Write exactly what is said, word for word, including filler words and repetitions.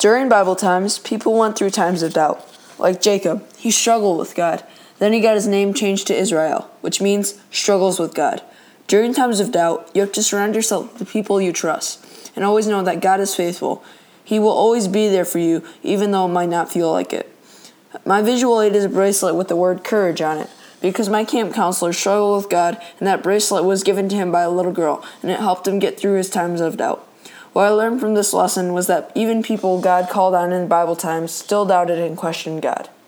During Bible times, people went through times of doubt. Like Jacob, he struggled with God. Then he got his name changed to Israel, which means struggles with God. During times of doubt, you have to surround yourself with the people you trust, and always know that God is faithful. He will always be there for you, even though it might not feel like it. My visual aid is a bracelet with the word courage on it, because my camp counselor struggled with God, and that bracelet was given to him by a little girl, and it helped him get through his times of doubt. What I learned from this lesson was that even people God called on in Bible times still doubted and questioned God.